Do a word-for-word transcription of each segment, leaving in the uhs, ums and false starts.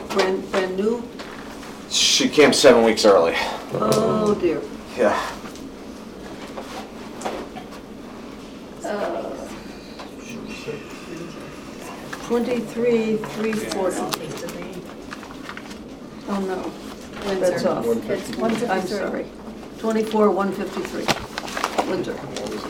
Brand, brand new? She came seven weeks early. Oh dear. Yeah. Uh, Twenty-three, three forty. Oh no, that's off. It's one fifty-three. I'm sorry. Twenty-four, one fifty-three. Windsor.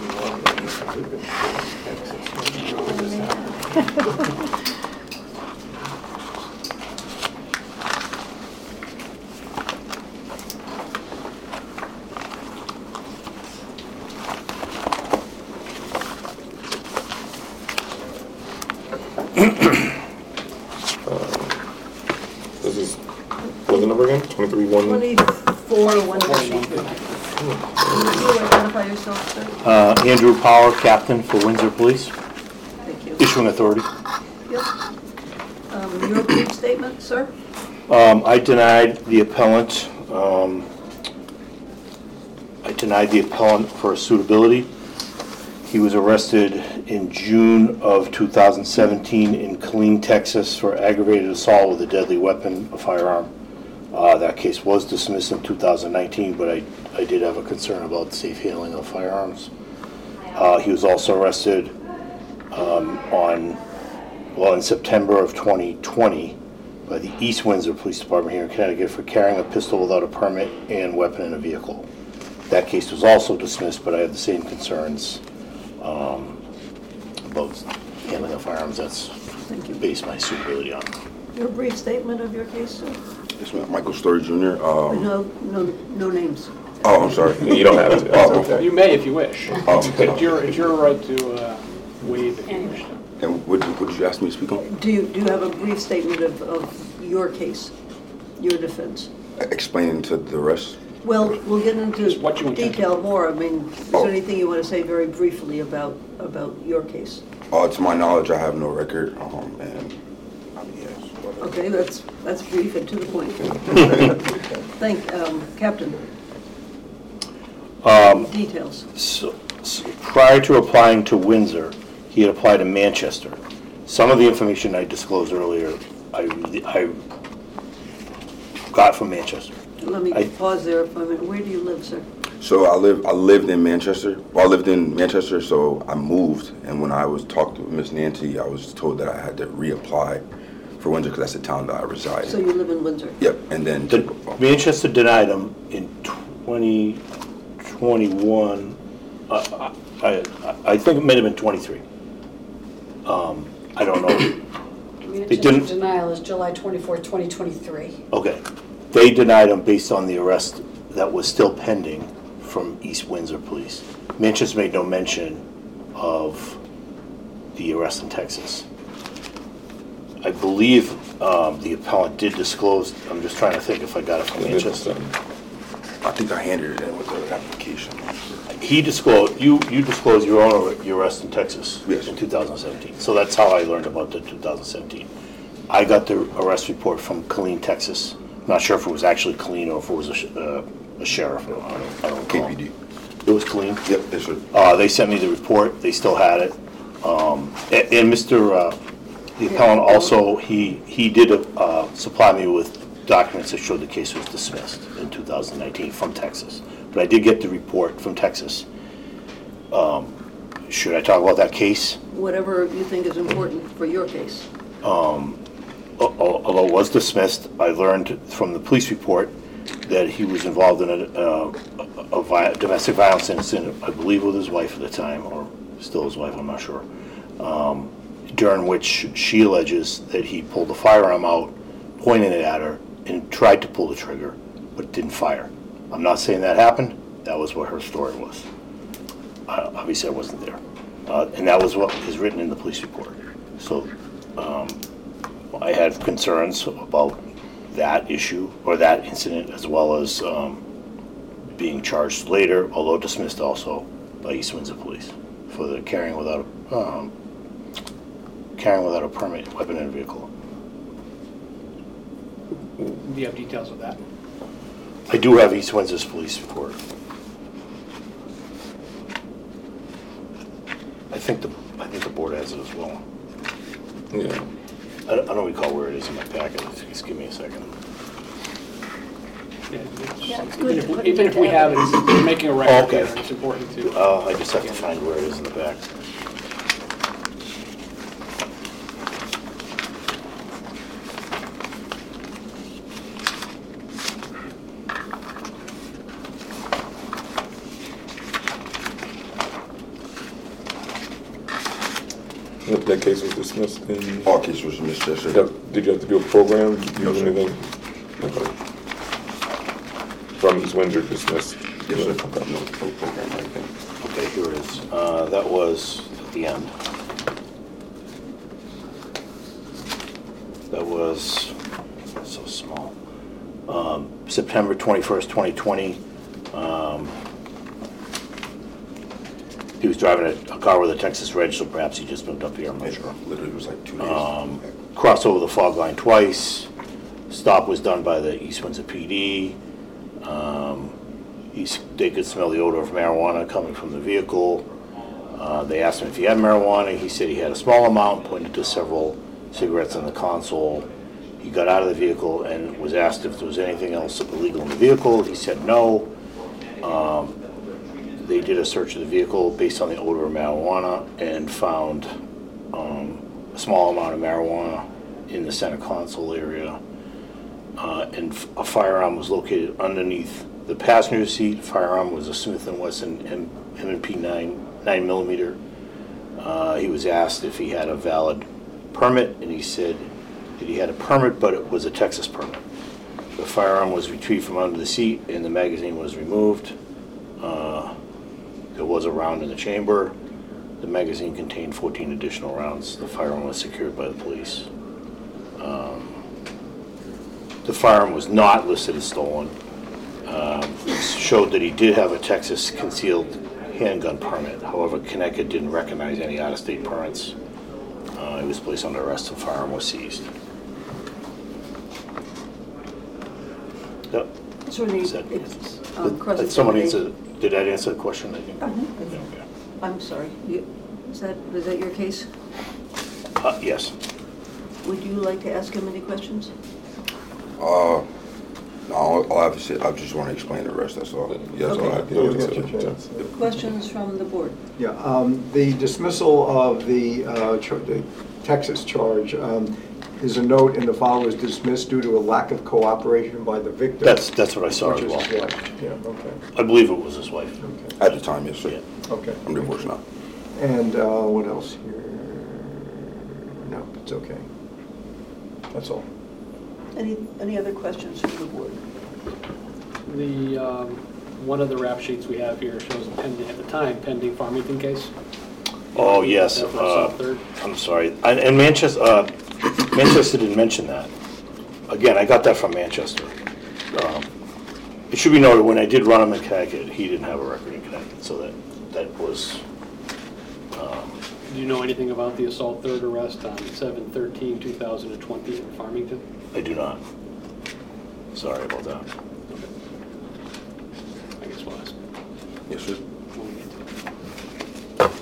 This is, what's the number again? twenty-three one? Twenty-four, one fifty-three. Can you identify yourself, sir? Uh, Andrew Power, Captain for Windsor Police, Thank you. issuing authority. Yep. Um, your brief statement, sir? Um, I denied the appellant, um, I denied the appellant for suitability. He was arrested in June of two thousand seventeen in Killeen, Texas for aggravated assault with a deadly weapon, a firearm. Uh, that case was dismissed in two thousand nineteen, but I, I did have a concern about safe handling of firearms. Uh, he was also arrested um, on, well, in September of twenty twenty by the East Windsor Police Department here in Connecticut for carrying a pistol without a permit and weapon in a vehicle. That case was also dismissed, but I had the same concerns um, about handling of firearms. That's Thank you. based my suitability on. Your brief statement of your case, sir? Yes, ma'am. Michael Story Junior Um, No, no, no names. oh, I'm sorry. You don't have to. Oh, okay. You may if you wish. Oh, It's your, it's your right to uh, waive if you wish to. And what did, what did you ask me to speak on? Do you, do you have a brief statement of, of your case, your defense? Explaining to the rest? Well, we'll get into Just what you intend to detail more. I mean, is Oh. there anything you want to say very briefly about, about your case? Uh, to my knowledge, I have no record, um, and, I mean, yes. whatever. Okay, that's, that's brief and to the point. Thank, um, Captain. Um, Details. So, so prior to applying to Windsor, he had applied to Manchester. Some of the information I disclosed earlier, I, I got from Manchester. Let me I- pause there for a minute. Where do you live, sir? So I live, I lived in Manchester. Well, I lived in Manchester, so I moved. And when I was talked to Miss Nancy, I was told that I had to reapply for Windsor because that's the town that I reside So in. you live in Windsor? Yep, and then. The, Manchester denied him in twenty twenty-one. Uh, I, I, I think it might have been twenty-three. Um, I don't know. Manchester didn't- denial is July twenty-fourth, twenty twenty-three. Okay. They denied him based on the arrest that was still pending from East Windsor Police. Manchester made no mention of the arrest in Texas. I believe um, the appellant did disclose, I'm just trying to think if I got it from Manchester. I think I handed it in with the application. He disclosed, you, you disclosed your own your arrest in Texas Yes. in two thousand seventeen. So that's how I learned about the two thousand seventeen. I got the arrest report from Killeen, Texas. I'm not sure if it was actually Killeen or if it was a, sh- uh, a sheriff. I don't, I don't K know. P D. It was Killeen. Yep, yes, sir. Uh, they sent me the report. They still had it. Um, and, and Mister Uh, the appellant also, he he did uh, supply me with documents that showed the case was dismissed in two thousand nineteen from Texas. But I did get the report from Texas. Um, should I talk about that case? Whatever you think is important for your case. Um, al- al- although it was dismissed, I learned from the police report that he was involved in a, uh, a, a vi- domestic violence incident, I believe with his wife at the time, or still his wife, I'm not sure, um, during which she alleges that he pulled the firearm out, pointed it at her, and tried to pull the trigger, but didn't fire. I'm not saying that happened. That was what her story was. Uh, obviously, I wasn't there. Uh, and that was what is written in the police report. So um, I had concerns about that issue, or that incident, as well as um, being charged later, although dismissed also, by East Windsor Police for the carrying without a, um, carrying without a permit, weapon in a vehicle. Do you have details of that? I do have East Windsor's police report. I think the I think the board has it as well. Yeah. I don't I don't recall where it is in my packet. Just give me a second. Yeah, it's- Yeah, it's even good if to we- put it Even if into we have it, it's we're making a Oh, record okay. here, it's important to. Uh, I just have to find where it is in the back. That that case was dismissed in, All cases was dismissed did you yesterday. have- did you have to do a program, Did you No, use sir. anything? Okay. From Miz Windsor dismissed? Yes, sir. Okay. No, no program or anything. Okay, here it is. Uh, That was at the end. That was so small. Um, September twenty-first, twenty twenty. Um, He was driving a a car with a Texas reg, so perhaps he just moved up here, I'm not sure. Literally, it was like two days. Um, Crossed over the fog line twice. Stop was done by the East Windsor P D. Um, he's- They could smell the odor of marijuana coming from the vehicle. Uh, They asked him if he had marijuana. He said he had a small amount, pointed to several cigarettes in the console. He got out of the vehicle and was asked if there was anything else illegal in the vehicle. He said no. Um, They did a search of the vehicle based on the odor of marijuana and found um, a small amount of marijuana in the center console area. Uh, And f- a firearm was located underneath the passenger seat. Firearm was a Smith and Wesson M and P nine, nine millimeter. Uh, He was asked if he had a valid permit, and he said that he had a permit, but it was a Texas permit. The firearm was retrieved from under the seat, and the magazine was removed. Uh, There was a round in the chamber. The magazine contained fourteen additional rounds. The firearm was secured by the police. Um, The firearm was not listed as stolen. Um, it showed that he did have a Texas concealed handgun permit. However, Connecticut didn't recognize any out-of-state permits. Uh, He was placed under arrest. The firearm was seized. Yep. Is there any, Is that- it's, Did- um, did cross-examination? someone answer, did that answer the question, I think? Mhm. Okay. I'm sorry, you, is that, was that your case? Uh, yes. Would you like to ask him any questions? Uh, no, all all I have to say, I just want to explain the rest, that's all. Yes, all I have to Yeah, do. we is- got your chance. Questions from the board? Yeah, um, the dismissal of the uh, char- the Texas charge, um, is a note in the file was dismissed due to a lack of cooperation by the victim. That's, that's what I saw Which as is well. his wife. Yeah, okay, I believe it was his wife. okay, At the time, yes, sir. Yeah. okay. I'm divorced now. And uh, what else here? No, it's okay. That's all. Any, any other questions from the board? The, um, one of the rap sheets we have here shows a pending, at the time, pending Farmington case. Oh, yes. That for uh, South Third. I'm sorry. And and Manchester, uh, Manchester didn't mention that. Again, I got that from Manchester. Um, It should be noted, when I did run him in Connecticut, he didn't have a record in Connecticut, so that, that was, um, Do you know anything about the assault third arrest on seven thirteen two thousand twenty in Farmington? I do not. Sorry about that. Okay. I guess we'll ask Yes, sir. when we get to it.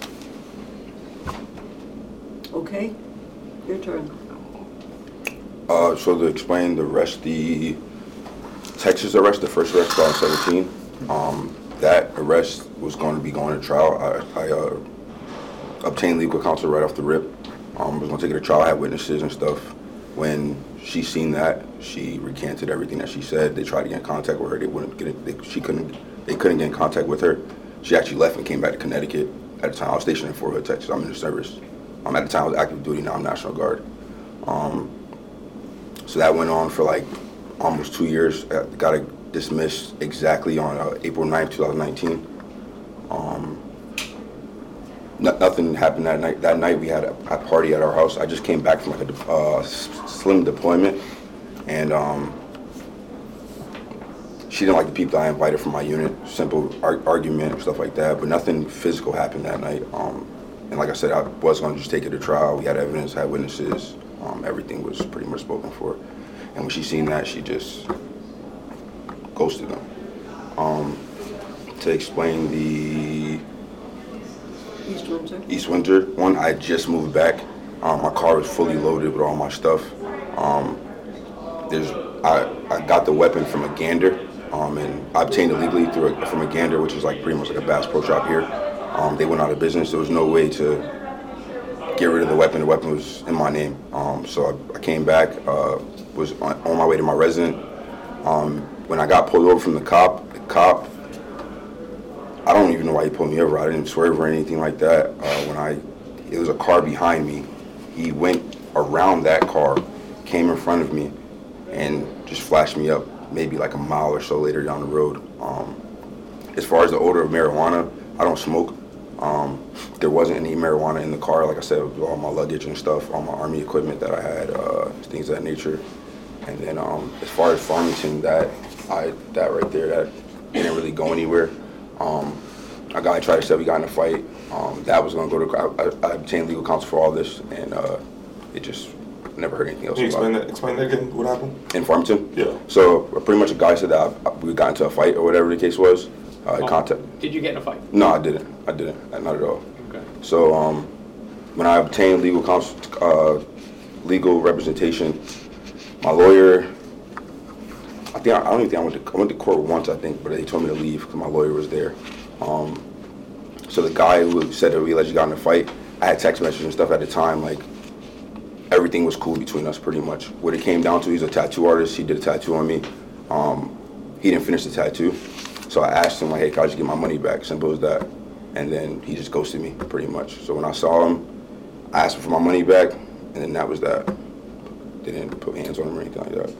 Okay, your turn. Uh, so to explain the rest, the Texas arrest, the first arrest, twenty seventeen, um, that arrest was going to be going to trial. I, I uh, obtained legal counsel right off the rip. Um, was going to take it to trial. I had witnesses and stuff. When she seen that, she recanted everything that she said. They tried to get in contact with her. They wouldn't get it. They, she couldn't. They couldn't get in contact with her. She actually left and came back to Connecticut. At the time, I was stationed in Fort Hood, Texas. I'm in the service. Um, at the time, I was active duty. Now I'm National Guard. Um, so that went on for like almost two years. I got dismissed exactly on uh, April ninth, twenty nineteen. Um, no, nothing happened that night. That night we had a, a party at our house. I just came back from like a de- uh, slim deployment, and um, she didn't like the people I invited from my unit. Simple ar- argument and stuff like that, but nothing physical happened that night. Um, and like I said, I was going to just take it to trial. We had evidence, had witnesses. Um, everything was pretty much spoken for. And when she seen that, she just ghosted them. Um, to explain the East Windsor? East Windsor one, I just moved back. Um, my car was fully loaded with all my stuff. Um, there's, I, I got the weapon from a gander, um, and I obtained it legally through a, from a gander, which is like pretty much like a Bass Pro Shop here. Um, they went out of business. There was no way to get rid of the weapon. The weapon was in my name. Um, so I, I came back, uh, was on, on my way to my residence. Um, when I got pulled over from the cop, the cop, I don't even know why he pulled me over. I didn't swerve or anything like that. Uh, when I, it was a car behind me. He went around that car, came in front of me, and just flashed me up maybe like a mile or so later down the road. Um, as far as the odor of marijuana, I don't smoke. Um, there wasn't any marijuana in the car. Like I said, with all my luggage and stuff, all my Army equipment that I had, uh, things of that nature. And then um, as far as Farmington, that I that right there, that didn't really go anywhere. Um, a guy tried to say we got in a fight. Um, that was going to go to, I, I obtained legal counsel for all this, and uh, it just never heard anything else Can you about explain it. that, explain that again, what happened? In Farmington? Yeah. So pretty much a guy said that I, we got into a fight or whatever the case was. Uh, Oh, contact. Did you get in a fight? No, I didn't. I didn't. Not at all. Okay. So um, when I obtained legal counsel, uh, legal representation, my lawyer, I think I, I don't even think I went to I went to court once, I think, but they told me to leave because my lawyer was there. Um, so the guy who said that we allegedly got in a fight, I had text messages and stuff at the time, like everything was cool between us pretty much. What it came down to, he's a tattoo artist. He did a tattoo on me. Um, he didn't finish the tattoo. So I asked him, like, hey, can I just get my money back? Simple as that. And then he just ghosted me, pretty much. So when I saw him, I asked him for my money back, and then that was that. They didn't put hands on him or anything like that.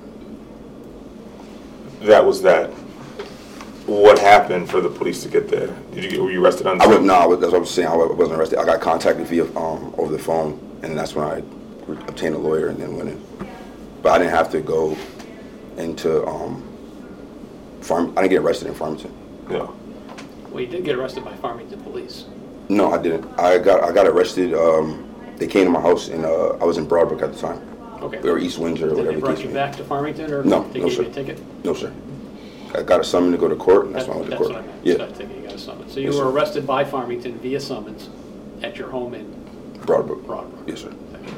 That was that. What happened for the police to get there? Did you get, were you arrested on? I went, no, I was, that's what I was saying. I wasn't arrested. I got contacted via um, over the phone, and then that's when I obtained a lawyer and then went in. But I didn't have to go into um, farm. I didn't get arrested in Farmington. Yeah. Well, you did get arrested by Farmington Police. No, I didn't. I got I got arrested. Um, they came to my house, and uh, I was in Broadbrook at the time. Okay. Or East Windsor, or Did whatever they the brought case you may back to Farmington, or No, they no, gave sir. you a ticket? be. No, sir. I got a summons to go to court, and that's That's when I went to that's court. what I meant. Yeah, So I think you got a summons. So you Yes, were sir. arrested by Farmington via summons at your home in Broadbrook. Broadbrook. Yes, sir.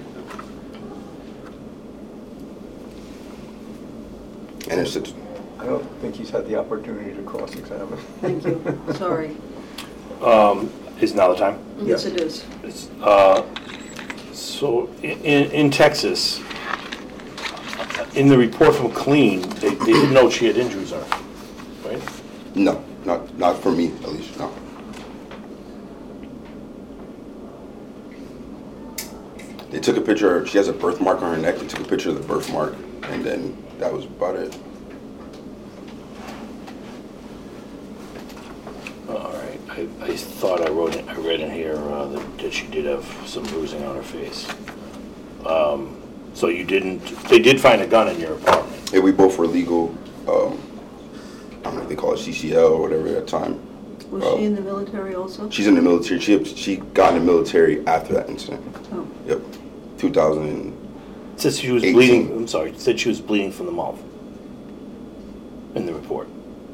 And it's, it's I don't think he's had the opportunity to cross-examine. Thank you, sorry. Um, is now the time? Yes, it is. It's, uh, So in, in Texas, in the report from Clean, they, they didn't know she had injuries on her, right? no, not not for me at least. No. They took a picture. She has a birthmark on her neck. They took a picture of the birthmark, and then that was about it. All right, I, I thought I wrote it, I read in here uh, that, that she did have some bruising on her face. Um, so you didn't, they did find a gun in your apartment? And we both were legal. Um, I don't know if they call it C C L or whatever at the time. Was Uh, she in the military also? She's in the military. She she got in the military after that incident. Oh, Yep, two thousand. Said she was eighteen. bleeding, I'm sorry, said she was bleeding from the mouth in the report.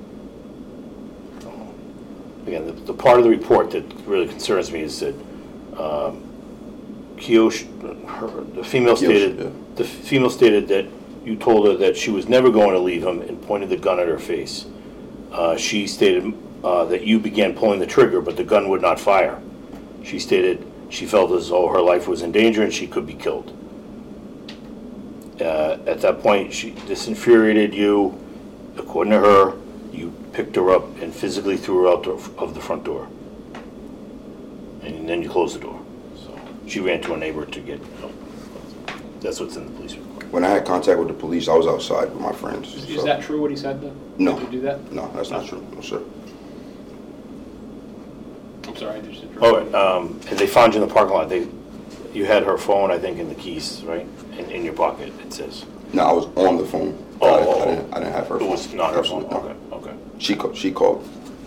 Again, the, the part of the report that really concerns me is that um, Kiyoshi, her, the female Kiyoshi, stated, yeah. the female stated that you told her that she was never going to leave him and pointed the gun at her face. Uh, she stated uh, that you began pulling the trigger, but the gun would not fire. She stated she felt as though her life was in danger and she could be killed. Uh, at that point, she, this infuriated you. According to her, you picked her up and physically threw her out the, of the front door. And then you closed the door. So she ran to a neighbor to get help. That's what's in the police report. When I had contact with the police, I was outside with my friends. Is, so- is that true what he said then? No. Did you do that? No, that's not true. No, sir. I'm sorry, I just interrupted. Oh, right, um, and they found you in the parking lot. They, you had her phone, I think, and the keys, right? In, in your pocket, it says. No, I was on the phone. Oh, I, oh, I, oh. didn't, I didn't have her It phone. was not her phone. Absolutely Okay, not. okay. She called. She called.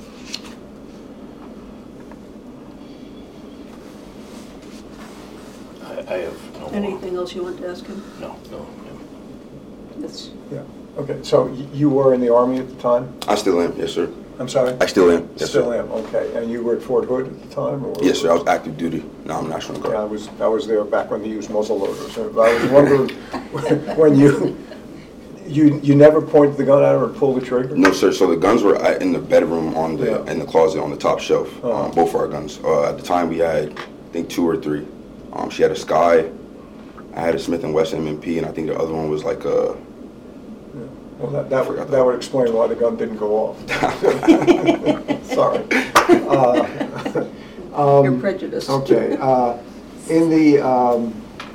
I, I have no more. anything else you want to ask him? No, no. Yes. Yeah, okay, so y- you were in the Army at the time? I still am. Yes, sir. I'm sorry? I still am. Yes, Still sir. am, okay. And you were at Fort Hood at the time? Or Yes, sir. I was active duty. Now I'm National Yeah, I Guard. was, I was there back when they used muzzle loaders. And I was wondering, when you, you, you never pointed the gun at her and pulled the trigger? No, sir. So the guns were at- in the bedroom on the Yeah. in the closet on the top shelf. Uh-huh. Um, both of our guns. Uh, at the time, we had I think two or three. Um, she had a Sky. I had a Smith and Wesson M and P, and I think the other one was like a. Well, that, that would, that would explain why the gun didn't go off. Sorry. Uh, You're prejudiced. Okay, uh, in the, um,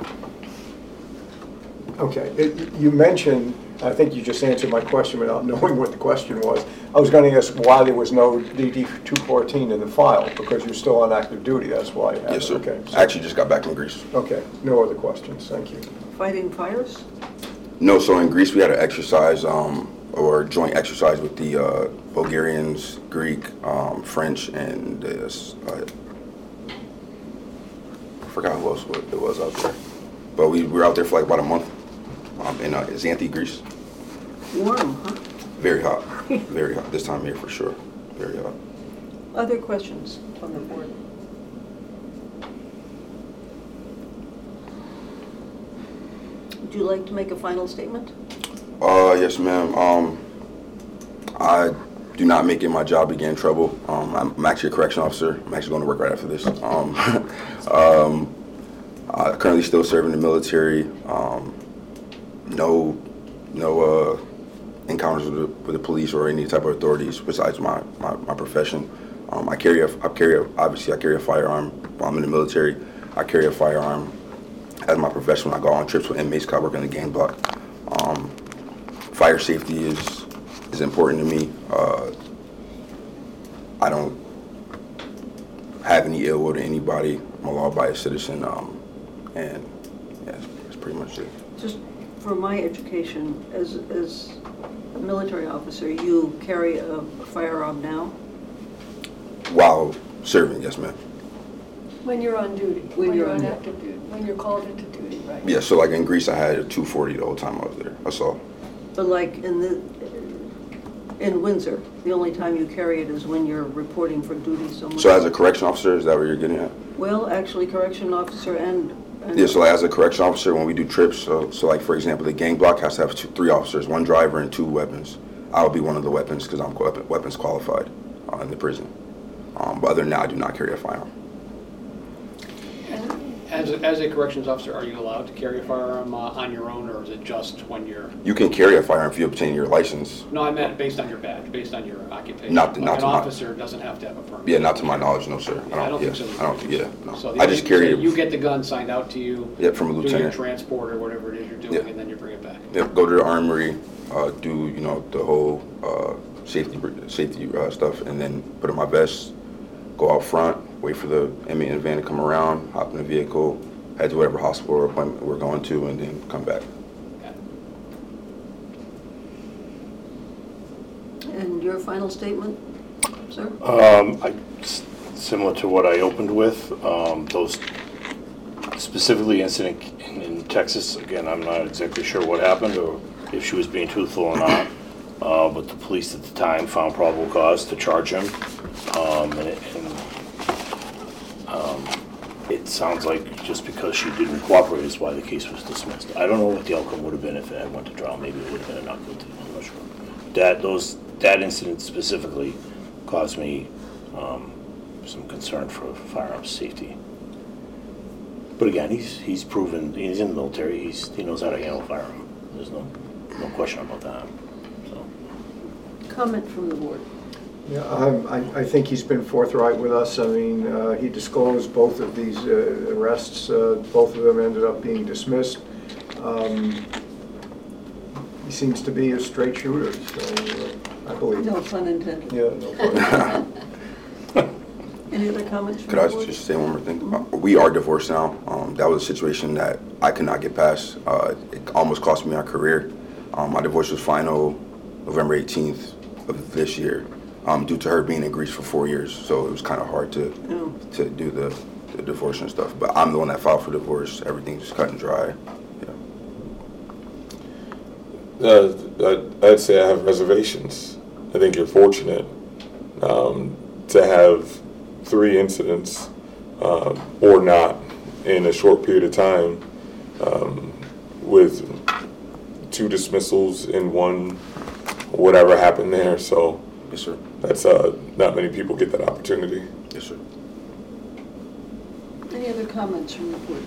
okay, it- you mentioned, I think you just answered my question without knowing what the question was. I was going to ask why there was no D D two fourteen in the file, because you're still on active duty, that's why. I had Yes, it. sir. Okay, so- I actually just got back from Greece. Okay, no other questions, thank you. Fighting fires? No, so in Greece we had an exercise, um, or joint exercise with the uh, Bulgarians, Greek, um, French, and uh, s- uh, I forgot who else it was out there. But we, we were out there for like about a month um, in uh, Xanthi, Greece. Warm, huh? Very hot, very hot. This time of year for sure, very hot. Other questions from the board? Would you like to make a final statement? Uh, yes, ma'am. Um, I do not make it my job to get in trouble. Um, I'm, I'm actually a correction officer. I'm actually going to work right after this. Um, um, I currently still serve in the military. Um, no, no uh, encounters with the, with the police or any type of authorities besides my, my, my profession. Um, I carry a, I carry a, obviously I carry a firearm while I'm in the military. I carry a firearm as my profession when I go on trips with inmates, 'cause I work in the gang block. Um, fire safety is is important to me. Uh, I don't have any ill will to anybody. I'm a law-abiding citizen, um, and yeah, that's, that's pretty much it. Just for my education, as, as a military officer, you carry a firearm now? While serving, yes, ma'am. When you're on duty, When when you're you're on on- active duty, when you're called into duty, right? Yeah, so like in Greece, I had a two forty the whole time I was there. That's all. But like in the, in Windsor, the only time you carry it is when you're reporting for duty somewhere? So as a correction officer, is that what you're getting at? Well, actually, correction officer and. and- Yeah, so like as a correction officer, when we do trips, so, so like for example, the gang block has to have two, three officers, one driver and two weapons. I'll be one of the weapons because I'm weapon- weapons qualified uh, in the prison. Um, but other than that, I do not carry a firearm. As a, as a corrections officer, are you allowed to carry a firearm uh, on your own, or is it just when you're? You can carry a firearm if you obtain your license. No, I meant based on your badge, based on your occupation. Not to- Like not an to my- officer doesn't have to have a permit. Yeah, not to my knowledge, no, sir. Yeah, I don't think yeah, so. I don't think, yeah, no. So the I only- just carry so You it. get the gun signed out to you. Yep, from a Do your lieutenant. transport or whatever it is you're doing, Yep. and then you bring it back. Yep, go to the armory, uh, do, you know, the whole uh, safety safety uh, stuff, and then put on my vest, go out front, wait for the inmate in the van to come around, hop in the vehicle, head to whatever hospital or appointment we're going to, and then come back. Okay. And your final statement, sir? Um, I, s- similar to what I opened with, um, those specifically incident in, in Texas, again, I'm not exactly sure what happened or if she was being truthful or not. Uh, but the police at the time found probable cause to charge him. Um, and, it- and, um, it sounds like just because she didn't cooperate is why the case was dismissed. I don't know what the outcome would have been if it had went to trial. Maybe it would have been a not guilty, I'm not sure. That, those, that incident specifically caused me, um, some concern for firearms safety. But again, he's, he's proven, he's in the military, he's, he knows how to handle a firearm. There's no, no question about that, so. Comment from the board. Yeah, I'm- I, I think he's been forthright with us. I mean, uh, he disclosed both of these uh, arrests. Uh, Both of them ended up being dismissed. Um, He seems to be a straight shooter, so uh, I believe. No pun intended. Yeah, no problem. Any other comments from Could the I board? just say one more thing? Uh, We are divorced now. Um, that was a situation that I could not get past. Uh, it almost cost me my career. Um, my divorce was final November eighteenth of this year, um, due to her being in Greece for four years. So it was kind of hard to No. to do the, the divorce and stuff. But I'm the one that filed for divorce. Everything's cut and dry. Yeah. Uh, I'd, I'd say I have reservations. I think you're fortunate um, to have three incidents uh, or not in a short period of time, um, with two dismissals in one, whatever happened there. So Yes, sir. that's uh, not many people get that opportunity. Yes, sir. Any other comments from the board?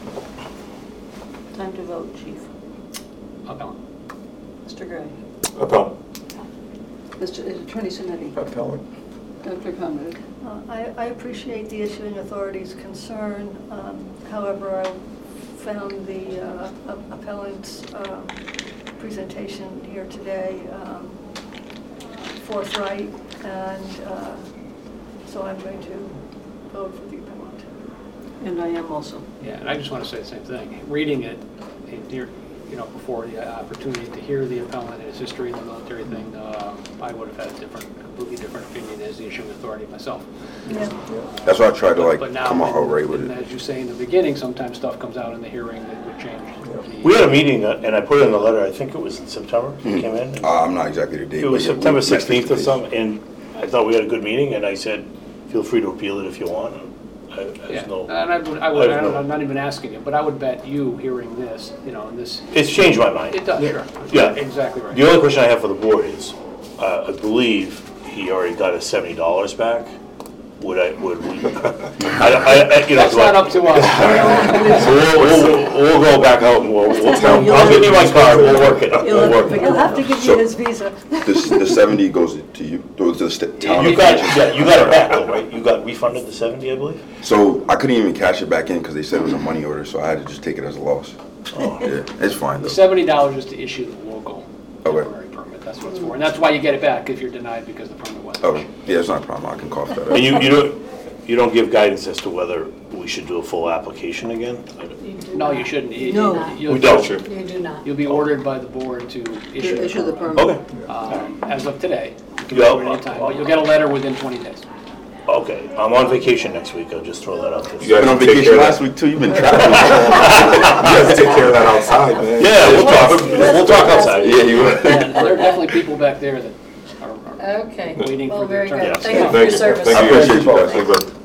Time to vote, Chief. Appellant. Mister Gray. Appellant. Mister Attorney Sinetti. Appellant. Doctor Conrad. Uh, I, I appreciate the issuing authority's concern. Um, However, I found the uh, a- appellant's um, presentation here today um, forthright, and uh, so I'm going to vote for the appellant. And I am also. Yeah, and I just want to say the same thing. Reading it, and hear- you know, before the opportunity to hear the appellant and his history in the military thing, uh, I would have had a different, completely different opinion as the issuing authority myself. Yeah. That's why I tried to like But now, come out outright with and it. as you say in the beginning, sometimes stuff comes out in the hearing that would change. the- We had a meeting, uh, and I put it in the letter, I think it was in September, you came in. Uh, I'm not exactly the date. It was but yeah, we September met sixteenth or face-to-face. something, and I thought we had a good meeting, and I said, feel free to appeal it if you want. I- Yeah, There's no, and I would, I would, I have I don't- no- I'm not even asking it, but I would bet you hearing this, you know, and this, it's changed my mind. it does, sure. Yeah. Exactly right. The only question I have for the board is, uh, I believe he already got his seventy dollars back. Would I, would we, I, I, I- you know. That's do I- not up to us. So we'll, we'll, we'll go back out and we'll, we'll, time you'll I'll give you my have to- card, we'll work it out, You'll we'll have to work it figure He'll out. have to give So- you his visa. This, the seventy goes to you, goes to the sta- town. You got, yeah, you got it back though, right? You got refunded the seventy, I believe? So I couldn't even cash it back in because they said it was a money order, so I had to just take it as a loss. Oh. Yeah, it's fine The though. seventy dollars is to issue the local Okay. temporary permit, that's what it's for. And that's why you get it back if you're denied because the permit wasn't Oh, issued. yeah, it's not a problem. I can cough that And up. you, you don't, you don't give guidance as to whether we should do a full application again? No, you shouldn't. You- No. you'll- We don't. Gotcha. You do not. You'll be ordered by the board to issue To issue the the permit. permit. Okay, Um, As of today. You can Yeah. do it anytime, but you'll get a letter within twenty days. okay. I'm on vacation next week, I'll just throw that out You there. You've been on Take care vacation of last that. week too. You've been traveling. You have to take care of that outside, man. Yeah, we'll talk, we'll talk outside. Yeah, you were. And there are definitely people back there that are are Okay. waiting Well, for their very turn. good. Yeah. Thank you for Thank your you. service. Thank I you. appreciate you guys. Thank you.